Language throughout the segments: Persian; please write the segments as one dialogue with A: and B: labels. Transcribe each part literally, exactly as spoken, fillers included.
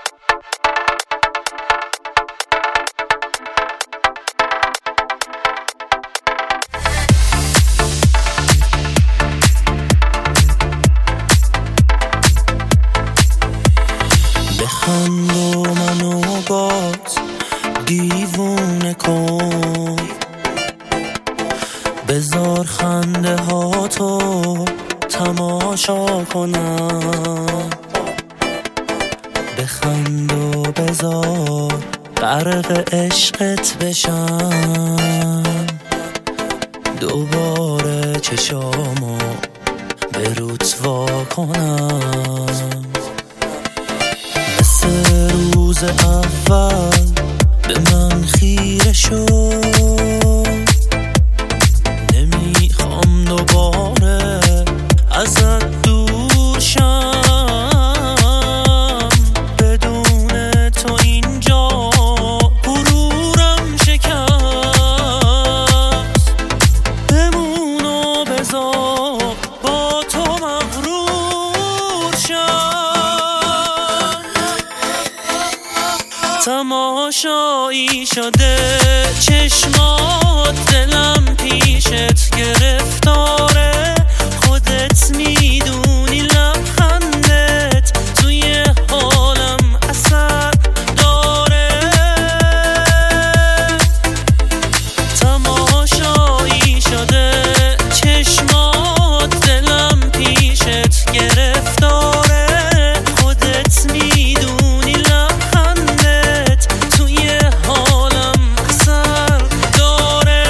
A: بخند و منو باز دیوونه کن، بذار خنده ها تو تماشا کنم. بخند و بذار غرق عشقت بشم، دوباره چشامو به روت وا کنم. مثل روز اول به من خیره شو، نمیخوام دوباره ازت دور شم. بدون تو اینجا غرورم شکست، بمون و بذار با تو مغرور شم. تماشایی شده چشمات، دلم پیشت گرفتاره. خودت میدونی لبخندت توی حالم اثر داره. تماشایی شده چشمات، دلم پیشت گرفتاره. خودت میدونی لبخندت توی حالم اثر داره.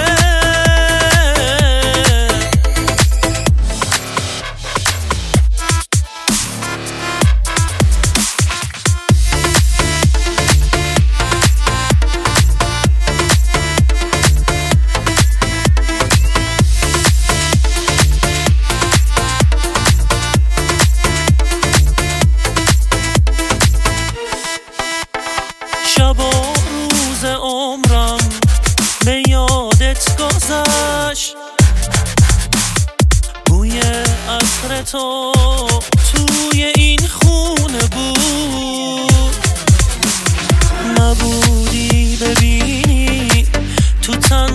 A: شب و روز عمرم به یادت گذشت، بوی عطر تو توی این خونه بود. نبودی ببینی تو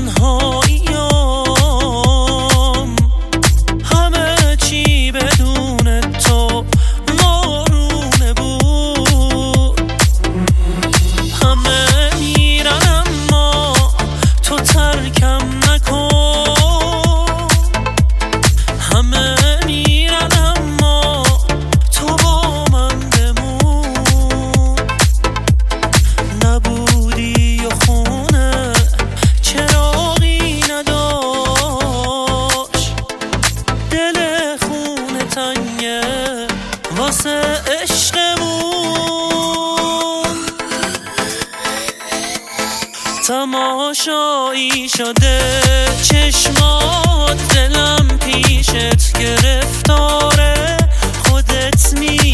A: تنهاییام، همه چی بدون تو مارونه بود. همه میرن اما تو ترکم نکن. همه میرن اما تو با من بمون. نبودی و خونه چراغی نداشت، دل خونه تنگه واسه عشقمون. تماشایی شده چشمات، دلم پیشت گرفتاره. خودت می